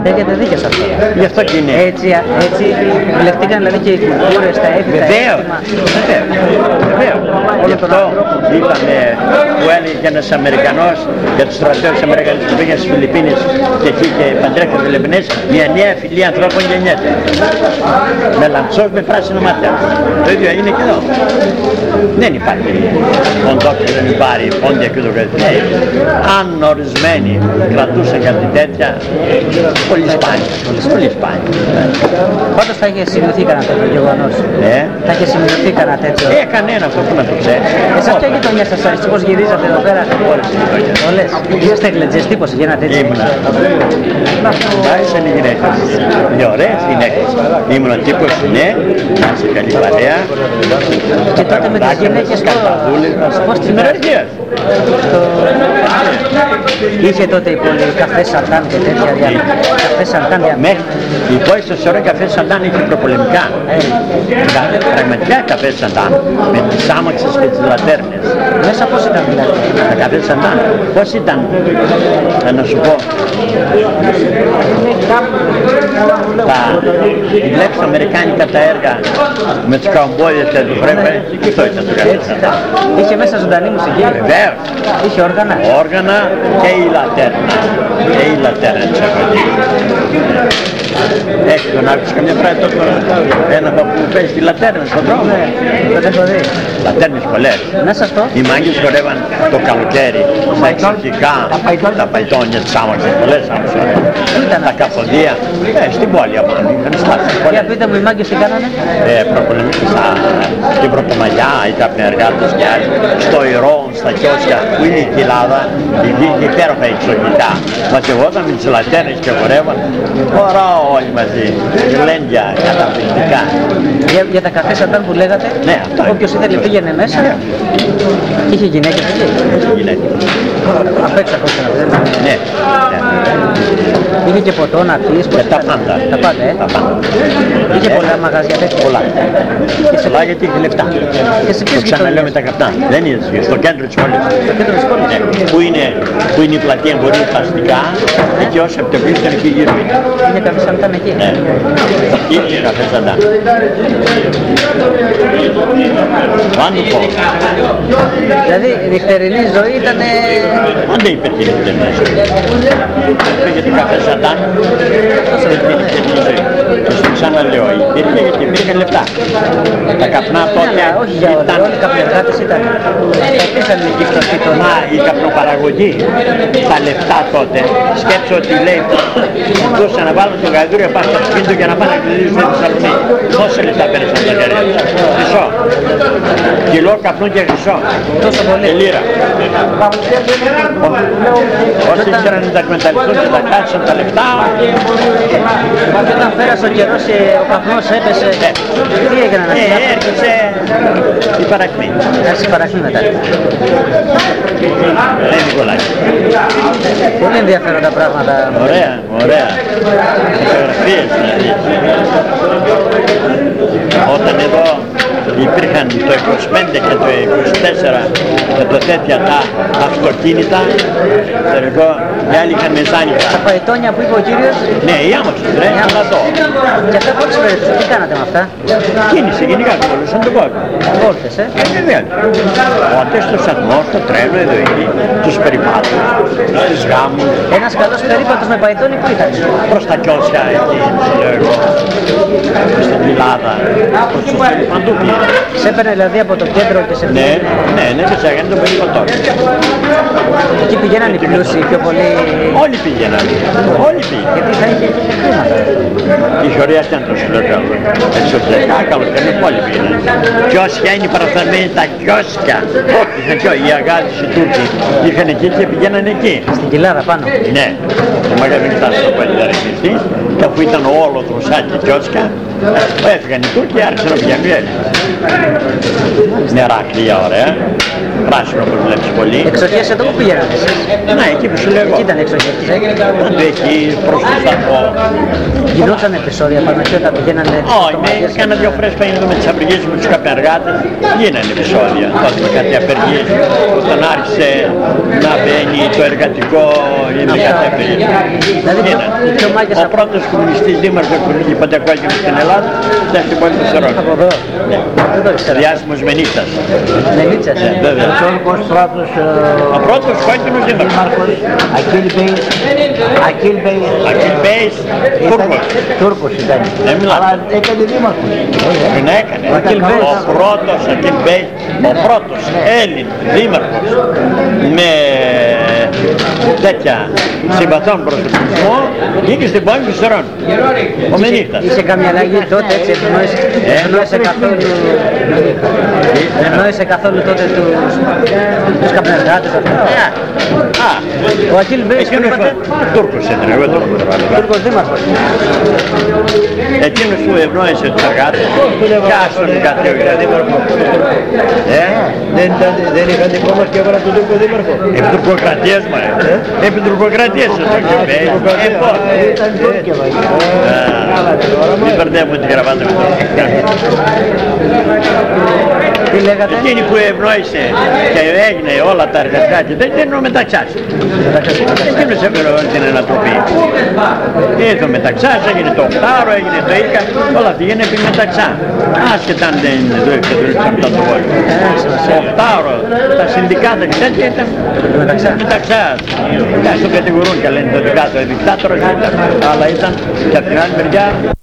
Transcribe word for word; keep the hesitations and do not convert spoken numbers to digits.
Έχετε δίκιο σε αυτό. Γι' αυτό και είναι. Έτσι, έτσι επιλεχτήκαν δηλαδή και οι κουλτούρες, τα έθιμα. Βεβαίως, βεβαίως. Γι' αυτό είπαμε που έλεγε ένας Αμερικανός για τους στρατιώτες Αμερικανούς που πήγαν στις Φιλιππίνες και εκεί και παντρεύτηκαν Φιλιππινές, μια νέα φυλή ανθρώπων γεννιέται. Με λαμψός με πράσινο μάτια. Το ίδιο έγινε και εδώ. Δεν υπάρχει κοντόκι, δεν υπάρχει πόντια και ούτω κάτι. Ναι, αν ορισμένοι κρατούσαν κάτι τέτοια, πολύ σπάνια. Πολύ σπάνια. Πάντως θα είχε σημειωθεί κανένα τέτοιο γεγονός. Ναι. Θα είχε σημειωθεί κανένα τέτοιο. Ε, κανένα αυτό που να το ξέρει. Εσάς ποια γειτονιά σας άρεσε, πώς γυρίζατε εδώ πέρα? Όλες οι γειτονιές. Όλες. Είστε εγκλετζές τύπος, γίνατε έτσι? Ήμουνα. Άρχισαν οι γυναίκες. Οι ωραίες γυναίκες. Ήμουν τύπος, ναι, να είσαι καλή παρέα. Και τότε με τις γυναίκες πώς τις μεραρχίες. Είχε τότε η πόλη καφέ σαντάν και τέτοια διάλογα. Καφέ σαντάν Μέχρι η πόλη στο Σωρό καφέ σαντάν είχε προπολεμικά. Πραγματικά καφέ σαντάν. Με τις άμαξες και τις λατέρνες. Μέσα πώς ήταν δηλαδή? Τα καφέ σαντάν. Πώς ήταν? Να σου πω. Τα βλέπεις αμερικάνικα τα έργα με τους καμπόιδες και τους βρέπε. Αυτό ήταν το καφέ σαντάν. Είχε μέσα ζωντανή μουσική? Βεβαίως. Είχε όργανα? Όργανα και η λατέρνα. Και η λατέρνα της εφαντής. Έχει τον άκουσα καμιά φορά το ένα που παίζει τη λατέρνα στον δρόμο. Ναι, δεν έχω δει. Λατέρνες πολλές. Να σας το. Οι μάγκες χορεύαν το καλοκαίρι στα εξωτικά, τα παϊτόνια της άμαξες, πολλές άμαξες. Τα καποδία, ε, στην πόλη απάνω, είχαν στάσει. Για πείτε μου, οι μάγκες τι κάνανε? Ε, προπολεμικοί στην Πρωτομαγιά ή κάποιοι εργάτες και άλλοι, στο Ηρών, στα Κιώσια, που είναι η κοιλάδα, εκεί και υπέροχα εξωτικά. Μαζευόταν με τις λατέρνες και χορεύαν, ωραία όλοι μαζί, γλέντια, καταπληκτικά. Για, για τα καφέ σαντάν που λέγατε, ναι, αυτό όποιος ήθελε πήγαινε μέσα. Ναι. Και είχε γυναίκες εκεί. Είχε γυναίκες. Απ' έξω από να πει. Ναι. Είχε και ποτό να πεις. Και τα πάντα. Τα πάντα, ε. Τα πάντα. Είχε πολλά μαγαζιά τέτοια. Πολλά. Πολλά γιατί είχε λεφτά. Και σε ποιες το ξαναλέω με τα καπνά. Δεν είναι στο κέντρο της πόλης. Στο κέντρο της πόλης. Ναι. Που είναι, που είναι η πλατεία εμπορίου πλαστικά. Εκεί ως Σεπτεμβρίου ήταν εκεί γύρω. Είναι καφέ σαντάν εκεί. Ναι. Εκεί είναι καφέ σαντάν. Αν το πω. Δηλαδή η νυχτερινή ζωή ήταν... Αν δεν υπήρχε νυχτερινή ζωή. Υπήρχε το καφέ σαντάν. Δεν υπήρχε νυχτερινή ζωή. Και στο ξαναλέω, υπήρχε γιατί υπήρχαν λεφτά. Τα καπνά τότε όχι για όλα, όλοι οι καπνεργάτες ήταν. Ήταν εκεί στο σπίτο. Μα η καπνοπαραγωγή, τα λεφτά τότε, σκέψω ότι λέει μπορούσαν να βάλουν το γαϊδούριο πάνω στο σπίτι για να πάνε να κλειδίσουν στη Θεσσαλονίκη. Πόσα λεφτά πέρασαν τα χέρια. Χρυσό. Κιλό καπνού και χρυσό. Τόσο πολύ. Και λίρα. Όσοι ήθελαν να τα εκμεταλλευτούν και τα κάτσαν τα λεφτά. Και όταν πέρασε ο καιρός ο καπνός έπεσε. Τι έγινε να γίνει? Έρχεσαι η παρακμή. Άρχισε η παρακμή μετά. Ναι, Νικολάκη. Πολύ ενδιαφέροντα πράγματα. Ωραία, ωραία. Φωτογραφίες δηλαδή. Όταν εδώ υπήρχαν το είκοσι πέντε και το είκοσι τέσσερα και το τέτοια τα αυτοκίνητα, εγώ, οι άλλοι είχαν μεσάνυχτα. Τα παϊτόνια που είπε ο κύριος. Ναι, η άμαξος, ρε, αλλά το. Και αυτά πώς φέρετε, τι κάνατε με αυτά? Κίνηση γενικά, κόλλησαν τον κόσμο. Βόλτες, ε. Ε, βέβαια. Οπότε στο σταθμό, στο τρένο, εδώ εκεί, τους περιπάτους, στους γάμους. Ένας καλός περίπατος με παϊτόνι που ήταν? Προς τα Κιώσια, εκεί, λέω εγώ, στην κοιλάδα, προς το στέλνει παντού πήγαινε. Σε έπαιρνε δηλαδή από το κέντρο και σε ναι, ναι, ναι, και σε έκανε τον περιπατό. Εκεί πηγαίναν οι πλούσιοι πιο πολύ. Όλοι πήγαιναν, όλοι πήγαιναν. Γιατί θα είχε και χρήματα. Είχε ωραία κέντρο σου λέω κάπου. Εξωτερικά, καλοκαιρινή, όλοι πήγαιναν. Κιώσια είναι παραφθαρμένοι τα Κιώσια. Είχαν και οι Αγάδες, οι Τούρκοι, είχαν εκεί και πηγαίναν εκεί. Στην κοιλάδα πάνω. Ναι, το μεγάλο ήταν στο παλιαρχιστή και αφού ήταν όλο τρουσάκι Κιώσια, έφυγαν οι Τούρκοι και άρχισαν να πηγαίνουν οι Έλληνες. Νεράκλεια ωραία, πράσινο που βλέπεις πολύ. Εξοχές εδώ που πήγαινατε εσείς? Ναι, εκεί που σου λέω εγώ. Εκεί ήταν εξοχές. Εκεί προς το σταθμό. Γινόταν επεισόδια πάνω και όταν πηγαίνανε... Όχι, ναι, κάνα δύο φορές παγίνονται με τις απεργίες με τους καπεργάτες, γίνανε επεισόδια. Τότε με κάτι απεργίες, όταν άρχισε να μπαίνει το εργατικό ή με κάτι απεργίες. Ο πρώτος κομμουνιστής δήμαρχος που είχε παντιακό έγινε στην Ελλάδα ήταν στην πόλη Θεσσαλονίκη. Από εδώ. Δεν το ήξερα. Διάσημος Μενίτσας. Μενίτσας. Ναι, βέβαια. Ο Τούρκος πρώτος Ο πρώτος κόκκινος δήμαρχος. Ακίλ Μπέης. Ακίλ Μπέης. Ακίλ Μπέης, Τούρκος. Τούρκος ήταν. Δεν μιλάμε. Αλλά έκανε δήμαρχος. Τον έκανε. Ο Ακίλ Μπέης. Ο πρώτος Ακίλ Μπέης, ο πρώτος Έλλην δήμαρχος με τέτοια συμπαθών προσωπισμό βγήκε στην πόλη του Σερών. Ο Μενίχτας. Είχε καμία αλλαγή τότε, έτσι, ευνόησε καθόλου... Ευνόησε καθόλου τότε τους, τους καπνεργάτες αυτά. Α, Ο Ακίλ Μπέης που είπατε, Τούρκος ήταν, εγώ τον καταλαβαίνω. Τούρκος δήμαρχος. Εκείνος που ευνόησε τους εργάτες, κι άστον κάτι ο Ε, Δεν είχαν κόμμα και έβαλαν τον Τούρκο δήμαρχο. επί τουρκοκρατίας μου, ε. Επί τουρκοκρατίας ο Τουρκοκρατίας. Ε, πώς. Ήταν Τούρκεβα. Μην μπερδεύουμε τη γραβάτα με τον Τι λέγατε? Εκείνη που ευνόησε και έγινε όλα τα εργατικά και τέτοια είναι ο Μεταξάς. Εκείνος έφερε όλη την ανατροπή. Ήρθε ο Μεταξάς, έγινε το Οκτάωρο, έγινε το Ίκα, όλα αυτά γίνανε επί Μεταξά. Άσχετα αν δεν το εξεδρύψαν μετά το πόλεμο. Το Οκτάωρο, τα συνδικάτα και τέτοια ήταν Μεταξάς. Τον κατηγορούν και λένε το δικάτο, δικτάτορος ήταν, αλλά ήταν και από την άλλη μεριά